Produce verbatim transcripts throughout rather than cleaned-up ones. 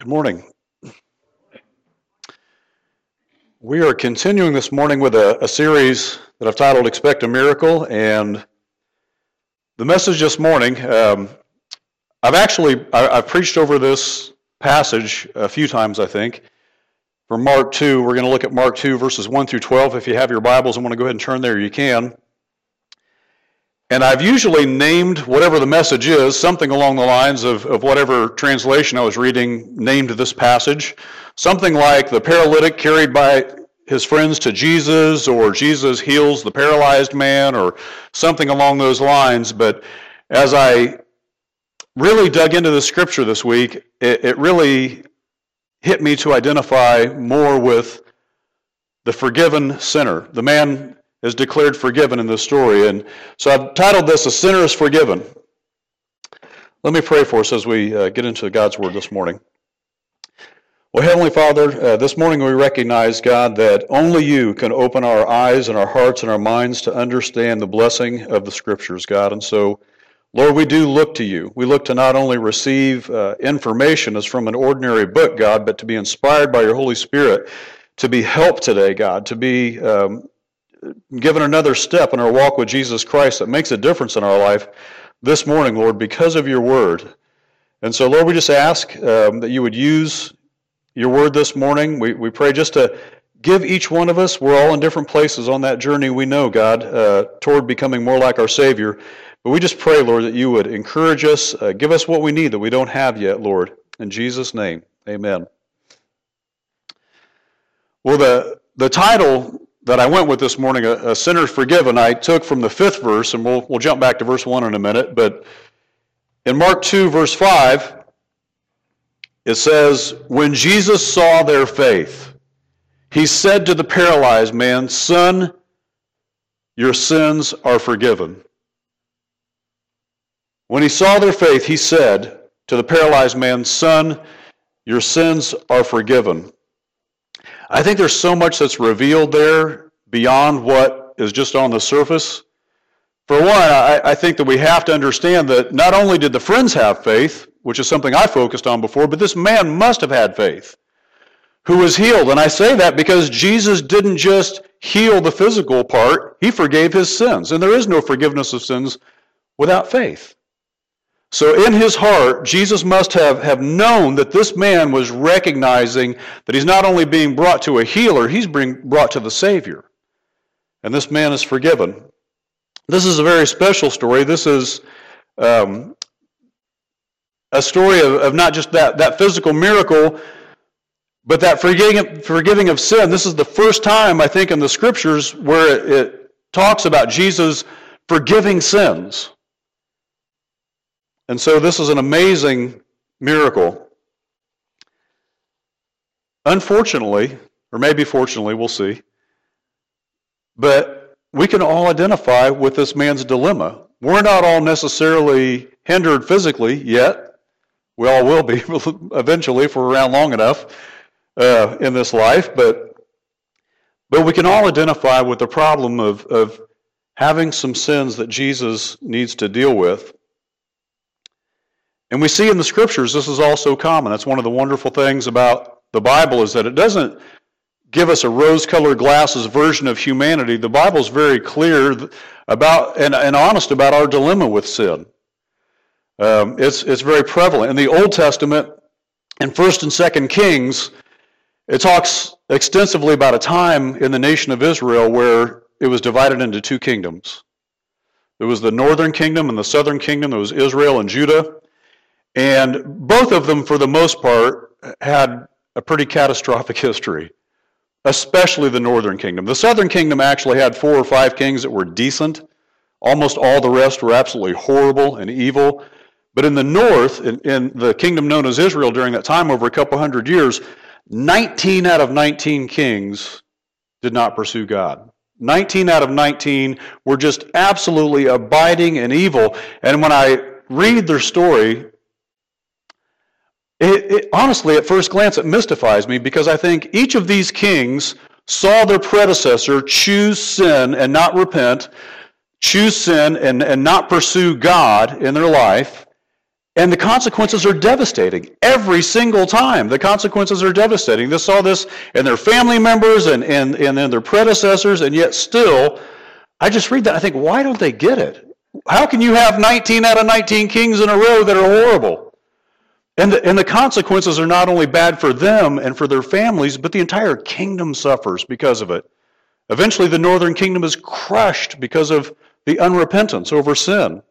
Good morning. We are continuing this morning with a, a series that I've titled Expect a Miracle, and the message this morning, um, I've actually, I, I've preached over this passage a few times, I think, from Mark two. We're going to look at Mark two, verses one through twelve. If you have your Bibles and want to go ahead and turn there, you can. And I've usually named whatever the message is, something along the lines of, of whatever translation I was reading named this passage. Something like the paralytic carried by his friends to Jesus, or Jesus heals the paralyzed man, or something along those lines. But as I really dug into the scripture this week, it, it really hit me to identify more with the forgiven sinner, the man is declared forgiven in this story. And so I've titled this, A Sinner is Forgiven. Let me pray for us as we uh, get into God's Word this morning. Well, Heavenly Father, uh, this morning we recognize, God, that only you can open our eyes and our hearts and our minds to understand the blessing of the Scriptures, God. And so, Lord, we do look to you. We look to not only receive uh, information as from an ordinary book, God, but to be inspired by your Holy Spirit, to be helped today, God, to be um, given another step in our walk with Jesus Christ that makes a difference in our life this morning, Lord, because of your word. And so, Lord, we just ask um, that you would use your word this morning. We, we pray just to give each one of us, we're all in different places on that journey, we know, God, uh, toward becoming more like our Savior. But we just pray, Lord, that you would encourage us, uh, give us what we need that we don't have yet, Lord. In Jesus' name, amen. Well, the, the title that I went with this morning, a, a sinner forgiven, I took from the fifth verse, and we'll we'll jump back to verse one in a minute. But in Mark two, verse five, it says, when Jesus saw their faith, he said to the paralyzed man, "Son, your sins are forgiven." When he saw their faith, he said to the paralyzed man, "Son, your sins are forgiven." I think there's so much that's revealed there beyond what is just on the surface. For one, I, I think that we have to understand that not only did the friends have faith, which is something I focused on before, but this man must have had faith who was healed. And I say that because Jesus didn't just heal the physical part, he forgave his sins. And there is no forgiveness of sins without faith. So in his heart, Jesus must have, have known that this man was recognizing that he's not only being brought to a healer, he's being brought to the Savior. And this man is forgiven. This is a very special story. This is um, a story of, of not just that, that physical miracle, but that forgiving, forgiving of sin. This is the first time, I think, in the Scriptures where it, it talks about Jesus forgiving sins. And so this is an amazing miracle. Unfortunately, or maybe fortunately, we'll see, but we can all identify with this man's dilemma. We're not all necessarily hindered physically yet. We all will be eventually if we're around long enough uh, in this life, but but we can all identify with the problem of, of having some sins that Jesus needs to deal with. And we see in the Scriptures this is also common. That's one of the wonderful things about the Bible, is that it doesn't give us a rose-colored glasses version of humanity. The Bible's very clear about and, and honest about our dilemma with sin. Um, it's, it's very prevalent. In the Old Testament, in First and Second Kings, it talks extensively about a time in the nation of Israel where it was divided into two kingdoms. There was the northern kingdom and the southern kingdom. There was Israel and Judah. And both of them, for the most part, had a pretty catastrophic history, especially the northern kingdom. The southern kingdom actually had four or five kings that were decent. Almost all the rest were absolutely horrible and evil. But in the north, in, in the kingdom known as Israel during that time, over a couple hundred years, nineteen out of nineteen kings did not pursue God. nineteen out of nineteen were just absolutely abiding in evil. And when I read their story, It, it, honestly, at first glance, it mystifies me, because I think each of these kings saw their predecessor choose sin and not repent, choose sin and, and not pursue God in their life, And the consequences are devastating. Every single time, the consequences are devastating. They saw this in their family members and, and, and in their predecessors, and yet still, I just read that, I think, why don't they get it? How can you have nineteen out of nineteen kings in a row that are horrible? And the, and the consequences are not only bad for them and for their families, but the entire kingdom suffers because of it. Eventually, the northern kingdom is crushed because of the unrepentance over sin.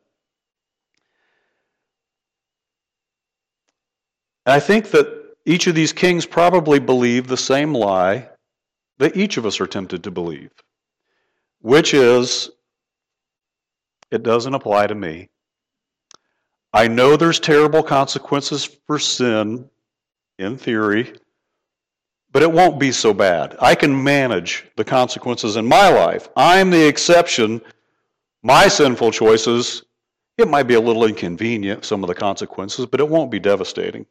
And I think that each of these kings probably believed the same lie that each of us are tempted to believe, which is, it doesn't apply to me. I know there's terrible consequences for sin, in theory, but it won't be so bad. I can manage the consequences in my life. I'm the exception. My sinful choices, it might be a little inconvenient, some of the consequences, but it won't be devastating.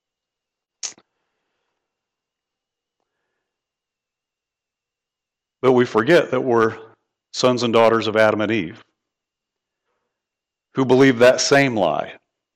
But we forget that we're sons and daughters of Adam and Eve, who believe that same lie.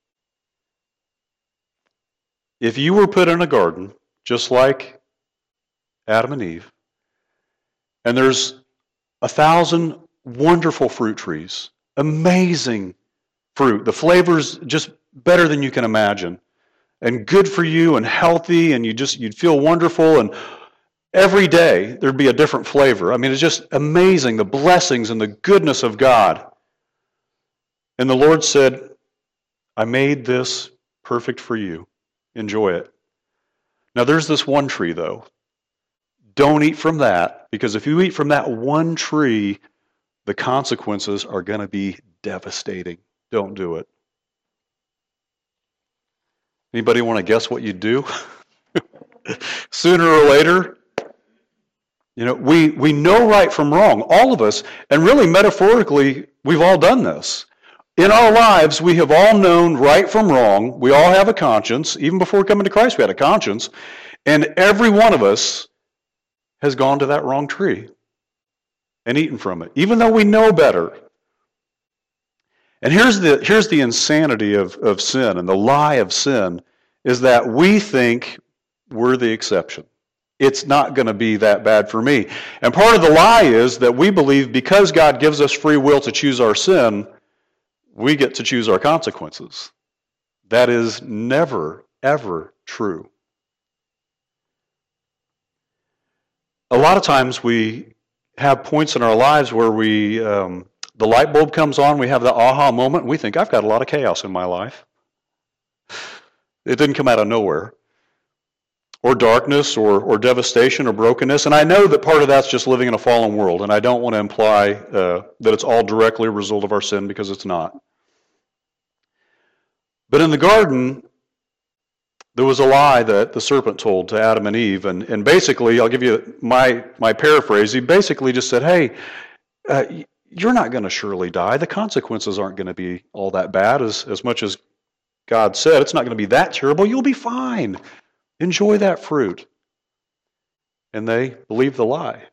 If you were put in a garden, just like Adam and Eve, and there's a thousand wonderful fruit trees, amazing fruit, the flavor's just better than you can imagine, and good for you and healthy, and you just, you'd feel wonderful, and every day there'd be a different flavor. I mean, it's just amazing, the blessings and the goodness of God. And the Lord said, I made this perfect for you. Enjoy it. Now there's this one tree though. Don't eat from that, because if you eat from that one tree, the consequences are going to be devastating. Don't do it. Anybody want to guess what you'd do? Sooner or later, you know, we, we know right from wrong, all of us, and really metaphorically, we've all done this. In our lives, we have all known right from wrong. We all have a conscience. Even before coming to Christ, we had a conscience. And every one of us has gone to that wrong tree and eaten from it, even though we know better. And here's the, here's the insanity of, of sin, and the lie of sin is that we think we're the exception. It's not going to be that bad for me. And part of the lie is that we believe because God gives us free will to choose our sin, we get to choose our consequences. That is never, ever true. A lot of times we have points in our lives where we, um, the light bulb comes on, we have the aha moment, and we think, I've got a lot of chaos in my life. It didn't come out of nowhere. Or darkness, or, or devastation, or brokenness. And I know that part of that's just living in a fallen world, and I don't want to imply uh, that it's all directly a result of our sin, because it's not. But in the garden, there was a lie that the serpent told to Adam and Eve, and, and basically, I'll give you my, my paraphrase, he basically just said, hey, uh, you're not going to surely die. The consequences aren't going to be all that bad, as, as much as God said. It's not going to be that terrible. You'll be fine. Enjoy that fruit. And they believed the lie.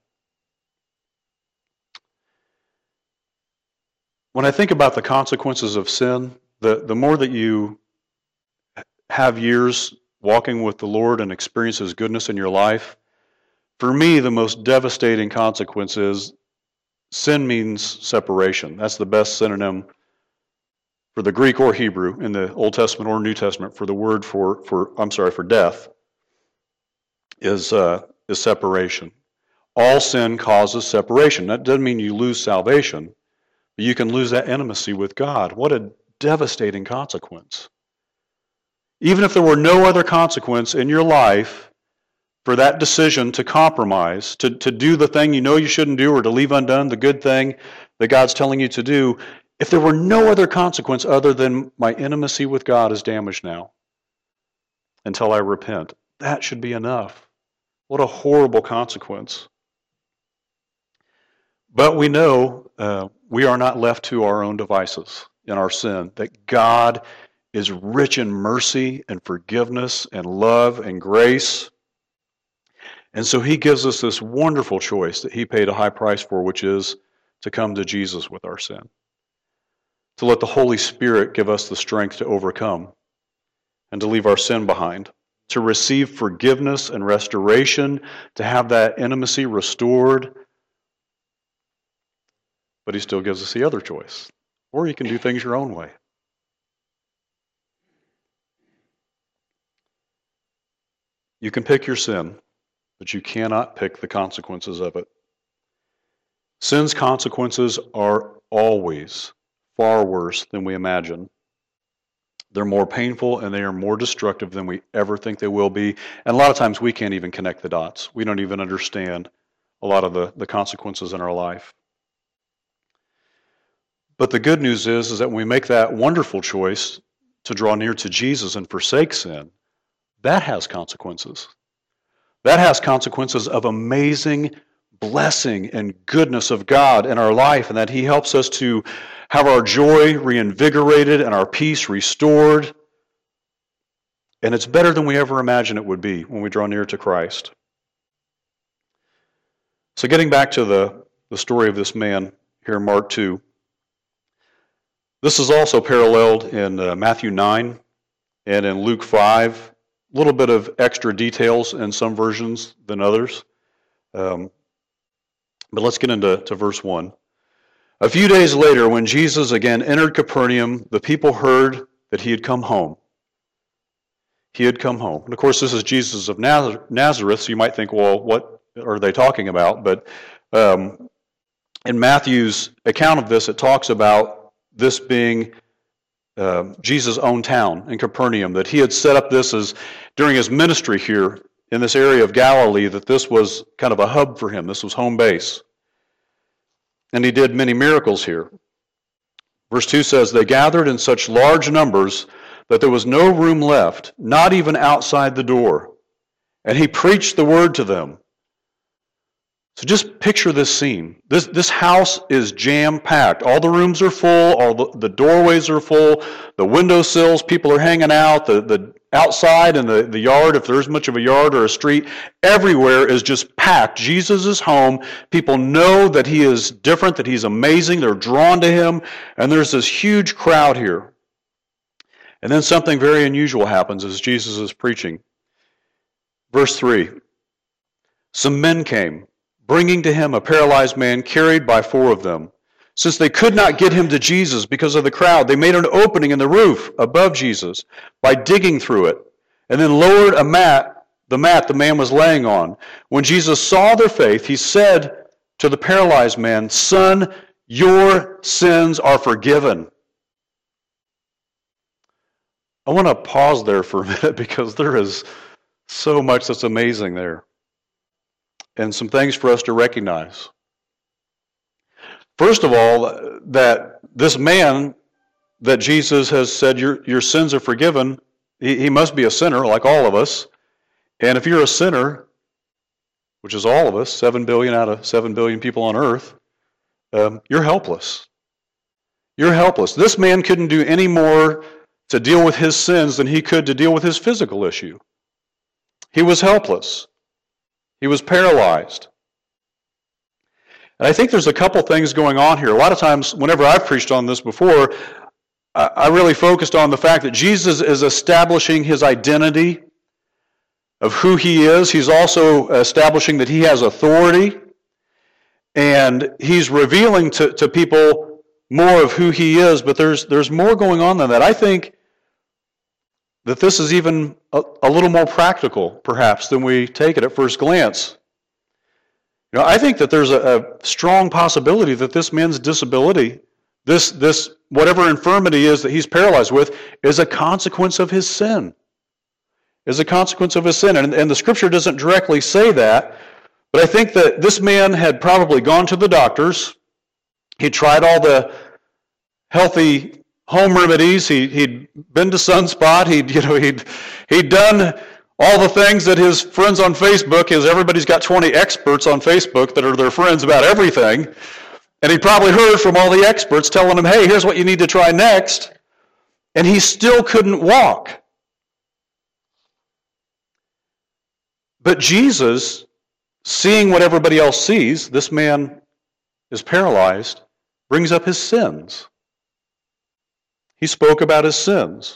When I think about the consequences of sin, the, the more that you have years walking with the Lord and experience His goodness in your life, for me, the most devastating consequence is sin means separation. That's the best synonym for the Greek or Hebrew in the Old Testament or New Testament for the word for, for I'm sorry, for death is, uh, is separation. All sin causes separation. That doesn't mean you lose salvation, but you can lose that intimacy with God. What a devastating consequence. Even if there were no other consequence in your life for that decision to compromise, to, to do the thing you know you shouldn't do, or to leave undone the good thing that God's telling you to do, if there were no other consequence other than my intimacy with God is damaged now until I repent, that should be enough. What a horrible consequence. But we know uh, we are not left to our own devices in our sin, that God is rich in mercy and forgiveness and love and grace. And so He gives us this wonderful choice that He paid a high price for, which is to come to Jesus with our sin. to let the Holy Spirit give us the strength to overcome and to leave our sin behind, to receive forgiveness and restoration, to have that intimacy restored. But he still gives us the other choice. Or you can do things your own way. You can pick your sin, but you cannot pick the consequences of it. Sin's consequences are always far worse than we imagine. They're more painful and they are more destructive than we ever think they will be. And a lot of times we can't even connect the dots. We don't even understand a lot of the, the consequences in our life. But the good news is, is that when we make that wonderful choice to draw near to Jesus and forsake sin, that has consequences. That has consequences of amazing blessing and goodness of God in our life, and that He helps us to have our joy reinvigorated and our peace restored. And it's better than we ever imagined it would be when we draw near to Christ. So getting back to the, the story of this man here in Mark two, this is also paralleled in uh, Matthew nine and in Luke five. A little bit of extra details in some versions than others. Um, but let's get into to verse one. A few days later, when Jesus again entered Capernaum, the people heard that he had come home. He had come home. And of course, this is Jesus of Nazareth, so you might think, well, what are they talking about? But um, in Matthew's account of this, it talks about this being Uh, Jesus' own town in Capernaum, that he had set up this as during his ministry here in this area of Galilee, that this was kind of a hub for him. This was home base. And he did many miracles here. Verse two says, they gathered in such large numbers that there was no room left, not even outside the door. And he preached the word to them. So just picture this scene. This, this house is jam-packed. All the rooms are full. All the, the doorways are full. The windowsills, people are hanging out. The, the outside and the, the yard, if there's much of a yard or a street, everywhere is just packed. Jesus is home. People know that he is different, that he's amazing. They're drawn to him. And there's this huge crowd here. And then something very unusual happens as Jesus is preaching. Verse three. Some men came, bringing to him a paralyzed man carried by four of them. Since they could not get him to Jesus because of the crowd, they made an opening in the roof above Jesus by digging through it, and then lowered a mat, the mat the man was laying on. When Jesus saw their faith, he said to the paralyzed man, "Son, your sins are forgiven." I want to pause there for a minute because there is so much that's amazing there. And some things for us to recognize. First of all, that this man that Jesus has said, your, your sins are forgiven, he, he must be a sinner like all of us. And if you're a sinner, which is all of us, seven billion out of seven billion people on earth, um, you're helpless. You're helpless. This man couldn't do any more to deal with his sins than he could to deal with his physical issue. He was helpless. He was paralyzed. And I think there's a couple things going on here. A lot of times, whenever I've preached on this before, I really focused on the fact that Jesus is establishing his identity of who he is. He's also establishing that he has authority. And he's revealing to, to people more of who he is. But there's, there's more going on than that. I think that this is even a, a little more practical, perhaps, than we take it at first glance. You know, I think that there's a, a strong possibility that this man's disability, this, this whatever infirmity is that he's paralyzed with, is a consequence of his sin. Is a consequence of his sin. And, and the Scripture doesn't directly say that, but I think that this man had probably gone to the doctors. He tried all the healthy home remedies. He, he'd been to Sunspot. He'd, you know, he'd, he'd done all the things that his friends on Facebook, because everybody's got twenty experts on Facebook that are their friends about everything. And he probably heard from all the experts telling him, hey, here's what you need to try next. And he still couldn't walk. But Jesus, seeing what everybody else sees, this man is paralyzed, brings up his sins. He spoke about his sins.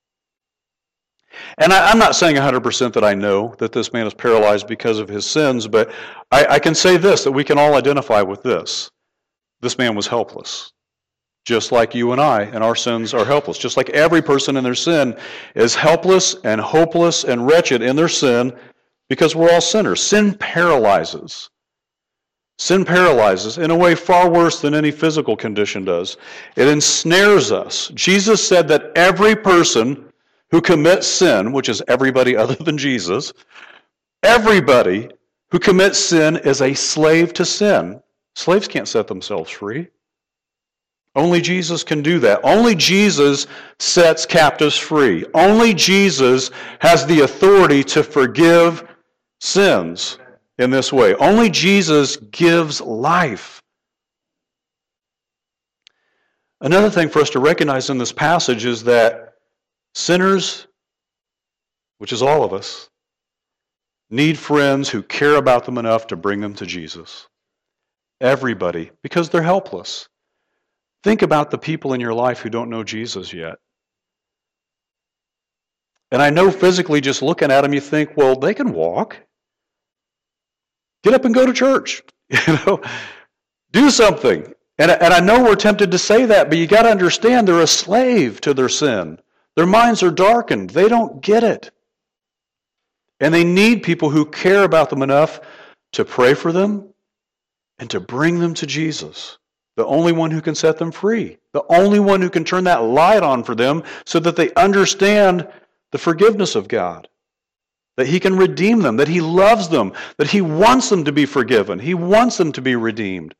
And I, I'm not saying one hundred percent that I know that this man is paralyzed because of his sins, but I, I can say this, that we can all identify with this. This man was helpless. Just like you and I, and our sins are helpless. Just like every person in their sin is helpless and hopeless and wretched in their sin because we're all sinners. Sin paralyzes. Sin paralyzes in a way far worse than any physical condition does. It ensnares us. Jesus said that every person who commits sin, which is everybody other than Jesus, everybody who commits sin is a slave to sin. Slaves can't set themselves free. Only Jesus can do that. Only Jesus sets captives free. Only Jesus has the authority to forgive sins in this way. Only Jesus gives life. Another thing for us to recognize in this passage is that sinners, which is all of us, need friends who care about them enough to bring them to Jesus. Everybody, because they're helpless. Think about the people in your life who don't know Jesus yet. And I know physically just looking at them, you think, well, they can walk. Get up and go to church. You know, do something. And, and I know we're tempted to say that, but you got to understand they're a slave to their sin. Their minds are darkened. They don't get it. And they need people who care about them enough to pray for them and to bring them to Jesus, the only one who can set them free, the only one who can turn that light on for them so that they understand the forgiveness of God, that He can redeem them, that He loves them, that He wants them to be forgiven, He wants them to be redeemed.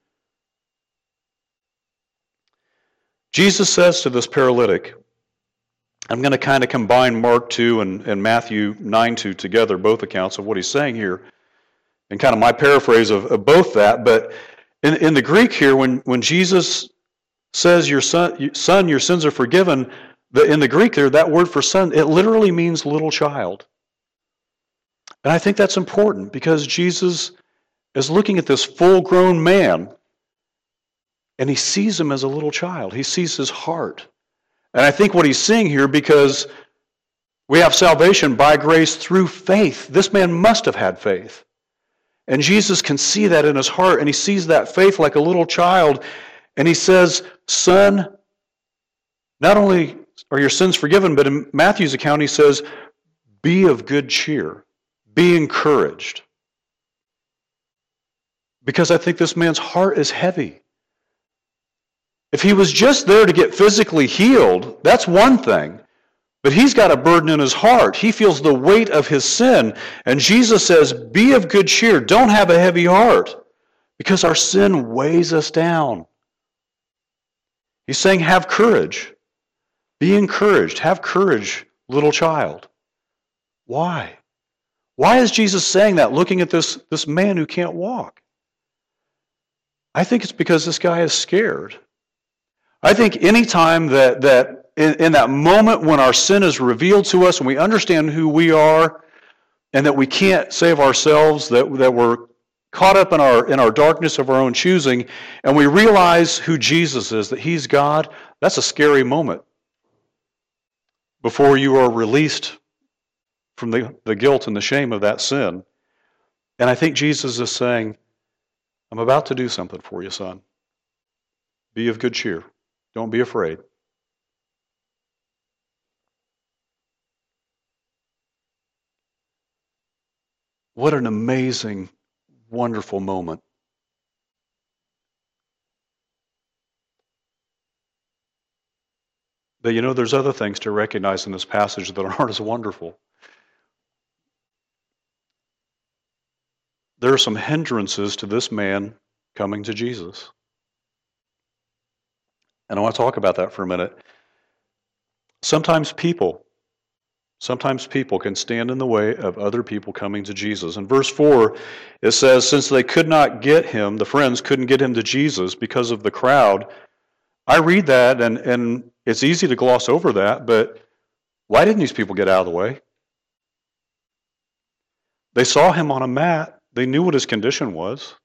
Jesus says to this paralytic, I'm going to kind of combine Mark two and, and Matthew nine two together, both accounts of what he's saying here, and kind of my paraphrase of, of both that. But in, in the Greek here, when, when Jesus says, your son, son, your sins are forgiven, the, in the Greek there, that word for son, it literally means little child. And I think that's important because Jesus is looking at this full-grown man, and He sees him as a little child. He sees his heart. And I think what He's seeing here, because we have salvation by grace through faith. This man must have had faith. And Jesus can see that in his heart, and He sees that faith like a little child. And He says, son, not only are your sins forgiven, but in Matthew's account He says, be of good cheer. Be encouraged. Because I think this man's heart is heavy. If he was just there to get physically healed, that's one thing. But he's got a burden in his heart. He feels the weight of his sin. And Jesus says, be of good cheer. Don't have a heavy heart. Because our sin weighs us down. He's saying, have courage. Be encouraged. Have courage, little child. Why? Why is Jesus saying that, looking at this, this man who can't walk? I think it's because this guy is scared. I think any time that, that in, in that moment when our sin is revealed to us and we understand who we are and that we can't save ourselves, that, that we're caught up in our, in our darkness of our own choosing, and we realize who Jesus is, that He's God, that's a scary moment before you are released from the, the guilt and the shame of that sin. And I think Jesus is saying, I'm about to do something for you, son. Be of good cheer. Don't be afraid. What an amazing, wonderful moment. But you know, there's other things to recognize in this passage that aren't as wonderful. There are some hindrances to this man coming to Jesus. And I want to talk about that for a minute. Sometimes people, sometimes people can stand in the way of other people coming to Jesus. In verse four, it says, since they could not get him, the friends couldn't get him to Jesus because of the crowd. I read that, and, and it's easy to gloss over that, but why didn't these people get out of the way? They saw him on a mat. They knew what his condition was.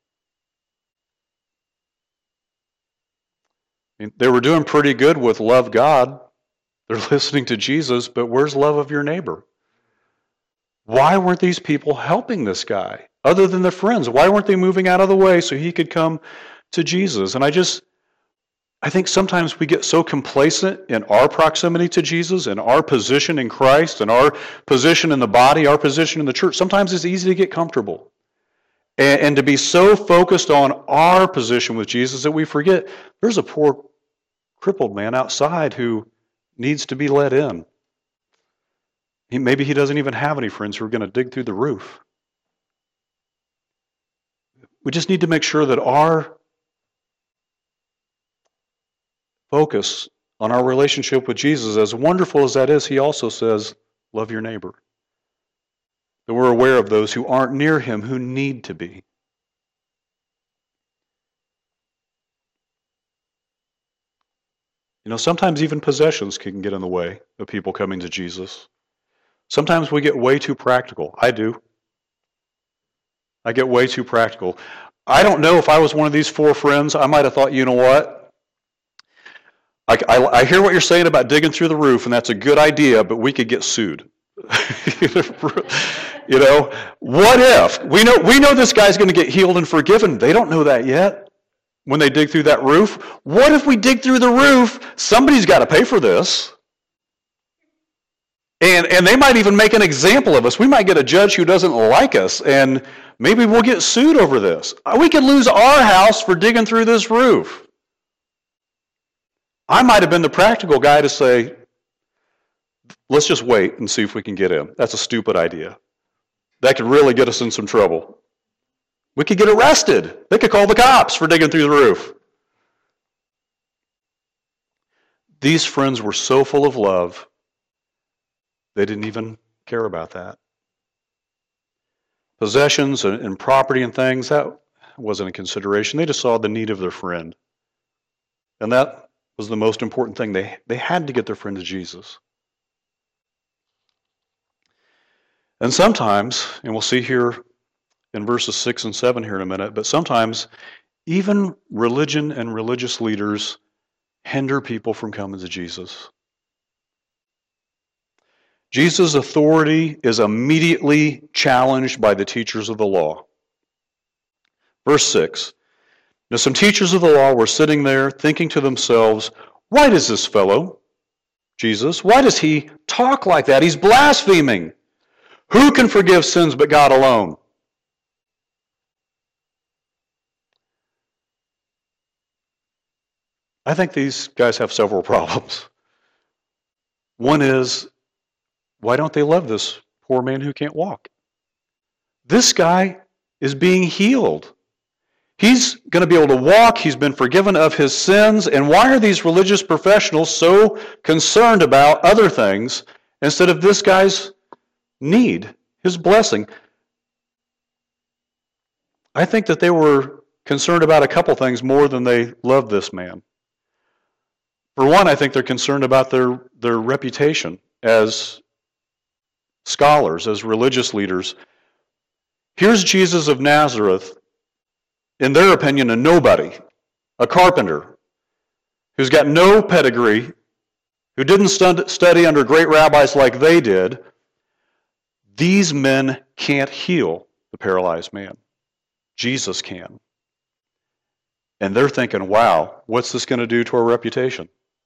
They were doing pretty good with love God They're listening to Jesus, but where's love of your neighbor? Why weren't these people helping this guy other than their friends? Why weren't they moving out of the way so he could come to Jesus? And I just, I think sometimes we get so complacent in our proximity to Jesus and our position in Christ and our position in the body, our position in the church. Sometimes it's easy to get comfortable and, and to be so focused on our position with Jesus that we forget there's a poor crippled man outside who needs to be let in. He, maybe he doesn't even have any friends who are going to dig through the roof. We just need to make sure that our focus on our relationship with Jesus, as wonderful as that is, he also says, love your neighbor. That we're aware of those who aren't near him, who need to be. You know, sometimes even possessions can get in the way of people coming to Jesus. Sometimes we get way too practical. I do. I get way too practical. I don't know if I was one of these four friends, I might have thought, you know what? I, I, I hear what you're saying about digging through the roof, and that's a good idea, but we could get sued. You know, what if? We know, we know this guy's going to get healed and forgiven. They don't know that yet. When they dig through that roof, what if we dig through the roof? Somebody's got to pay for this. And, and they might even make an example of us. We might get a judge who doesn't like us, and maybe we'll get sued over this. We could lose our house for digging through this roof. I might have been the practical guy to say, let's just wait and see if we can get in. That's a stupid idea. That could really get us in some trouble. We could get arrested. They could call the cops for digging through the roof. These friends were so full of love, they didn't even care about that. Possessions and property and things, that wasn't a consideration. They just saw the need of their friend. And that was the most important thing. They, they had to get their friend to Jesus. And sometimes, and we'll see here in verses six and seven here in a minute, but sometimes even religion and religious leaders hinder people from coming to Jesus. Jesus' authority is immediately challenged by the teachers of the law. Verse six. Now some teachers of the law were sitting there thinking to themselves, why does this fellow, Jesus, why does he talk like that? He's blaspheming. Who can forgive sins but God alone? I think these guys have several problems. One is, why don't they love this poor man who can't walk? This guy is being healed. He's going to be able to walk. He's been forgiven of his sins. And why are these religious professionals so concerned about other things instead of this guy's need, his blessing? I think that they were concerned about a couple things more than they loved this man. For one, I think they're concerned about their, their reputation as scholars, as religious leaders. Here's Jesus of Nazareth, in their opinion, a nobody, a carpenter, who's got no pedigree, who didn't study under great rabbis like they did. These men can't heal the paralyzed man. Jesus can. And they're thinking, wow, what's this going to do to our reputation?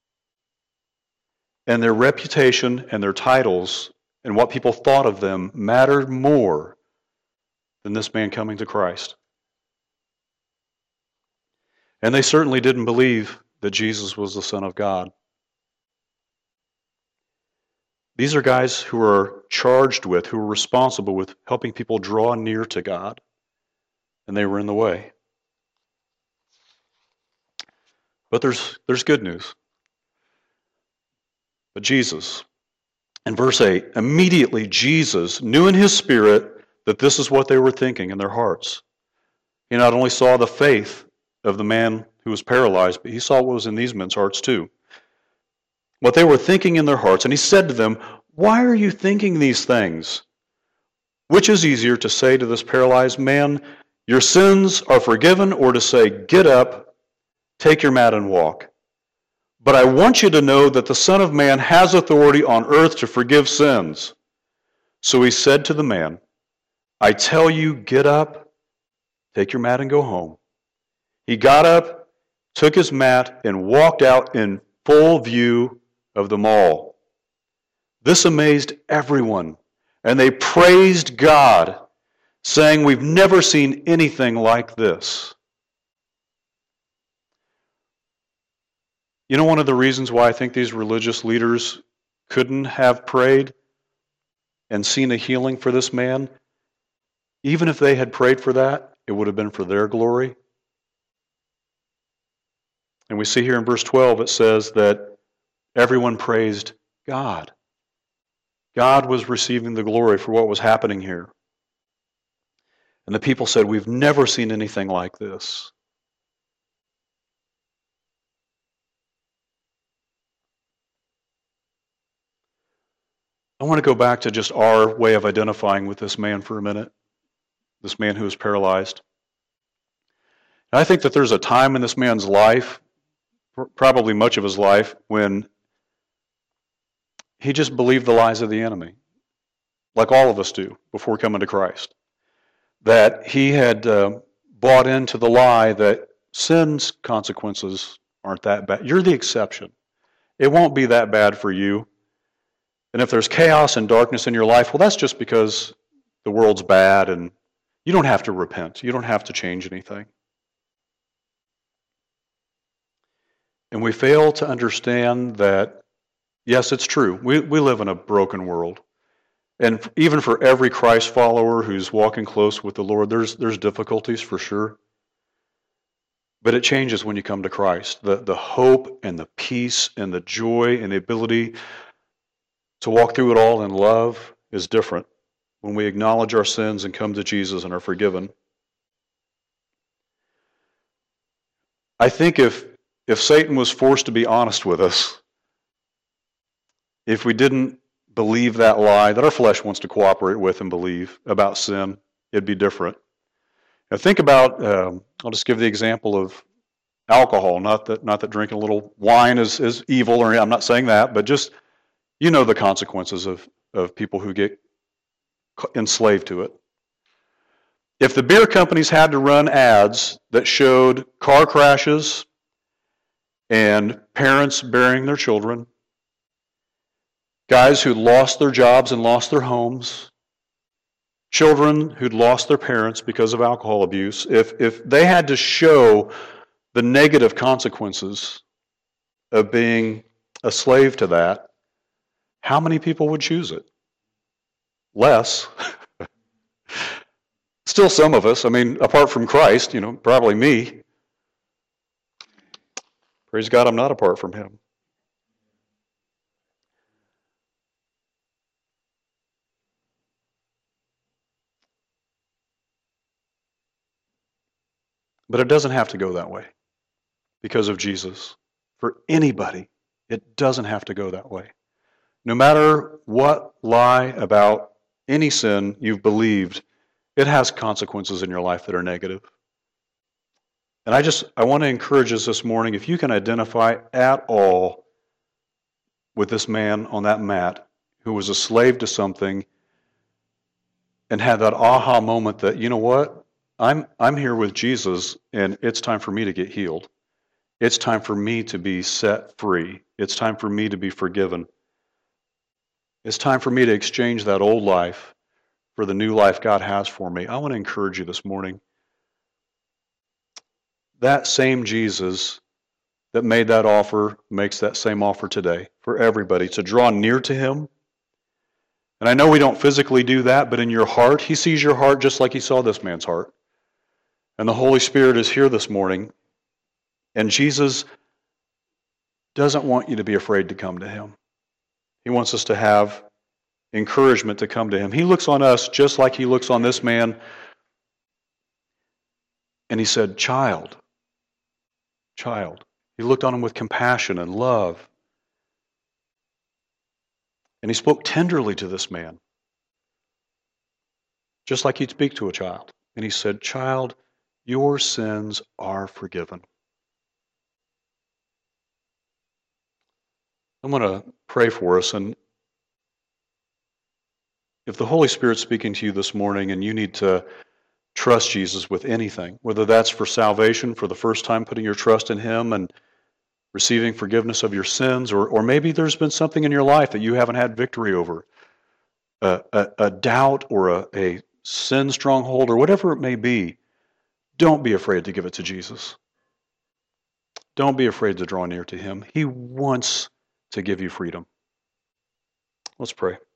And their reputation and their titles and what people thought of them mattered more than this man coming to Christ. And they certainly didn't believe that Jesus was the Son of God. These are guys who are charged with, who are responsible with helping people draw near to God. And they were in the way. But there's, there's good news. But Jesus, in verse eight, immediately Jesus knew in his spirit that this is what they were thinking in their hearts. He not only saw the faith of the man who was paralyzed, but he saw what was in these men's hearts too. What they were thinking in their hearts. And he said to them, why are you thinking these things? Which is easier, to say to this paralyzed man, your sins are forgiven, or to say, get up, take your mat and walk? But I want you to know that the Son of Man has authority on earth to forgive sins. So he said to the man, I tell you, get up, take your mat and go home. He got up, took his mat, and walked out in full view of them all. This amazed everyone, and they praised God, saying, we've never seen anything like this. You know, one of the reasons why I think these religious leaders couldn't have prayed and seen a healing for this man, even if they had prayed for that, it would have been for their glory. And we see here in verse twelve, it says that everyone praised God. God was receiving the glory for what was happening here. And the people said, we've never seen anything like this. I want to go back to just our way of identifying with this man for a minute, this man who is paralyzed. And I think that there's a time in this man's life, probably much of his life, when he just believed the lies of the enemy, like all of us do before coming to Christ. That he had uh, bought into the lie that sin's consequences aren't that bad. You're the exception. It won't be that bad for you. And if there's chaos and darkness in your life, well, that's just because the world's bad and you don't have to repent. You don't have to change anything. And we fail to understand that, yes, it's true. We, we live in a broken world. And even for every Christ follower who's walking close with the Lord, there's, there's difficulties for sure. But it changes when you come to Christ. The, the hope and the peace and the joy and the ability to walk through it all in love is different when we acknowledge our sins and come to Jesus and are forgiven. I think if if Satan was forced to be honest with us, if we didn't believe that lie that our flesh wants to cooperate with and believe about sin, it'd be different. Now think about, um, I'll just give the example of alcohol. Not that not that drinking a little wine is, is evil, or I'm not saying that, but just, you know the consequences of, of people who get enslaved to it. If the beer companies had to run ads that showed car crashes and parents burying their children, guys who'd lost their jobs and lost their homes, children who'd lost their parents because of alcohol abuse, if, if they had to show the negative consequences of being a slave to that, how many people would choose it? Less. Still some of us. I mean, apart from Christ, you know, probably me. Praise God, I'm not apart from Him. But it doesn't have to go that way because of Jesus. For anybody, it doesn't have to go that way. No matter what lie about any sin you've believed, it has consequences in your life that are negative. And I just, I want to encourage us this morning, if you can identify at all with this man on that mat who was a slave to something and had that aha moment that, you know what, I'm, I'm here with Jesus and it's time for me to get healed. It's time for me to be set free. It's time for me to be forgiven. It's time for me to exchange that old life for the new life God has for me. I want to encourage you this morning. That same Jesus that made that offer makes that same offer today for everybody to draw near to Him. And I know we don't physically do that, but in your heart, He sees your heart just like He saw this man's heart. And the Holy Spirit is here this morning. And Jesus doesn't want you to be afraid to come to Him. He wants us to have encouragement to come to Him. He looks on us just like He looks on this man. And He said, child, child. He looked on him with compassion and love. And He spoke tenderly to this man, just like He'd speak to a child. And He said, child, your sins are forgiven. I'm going to pray for us, and if the Holy Spirit's speaking to you this morning and you need to trust Jesus with anything, whether that's for salvation, for the first time putting your trust in Him and receiving forgiveness of your sins, or, or maybe there's been something in your life that you haven't had victory over, a, a, a doubt or a, a sin stronghold or whatever it may be, don't be afraid to give it to Jesus. Don't be afraid to draw near to Him. He wants to give you freedom. Let's pray.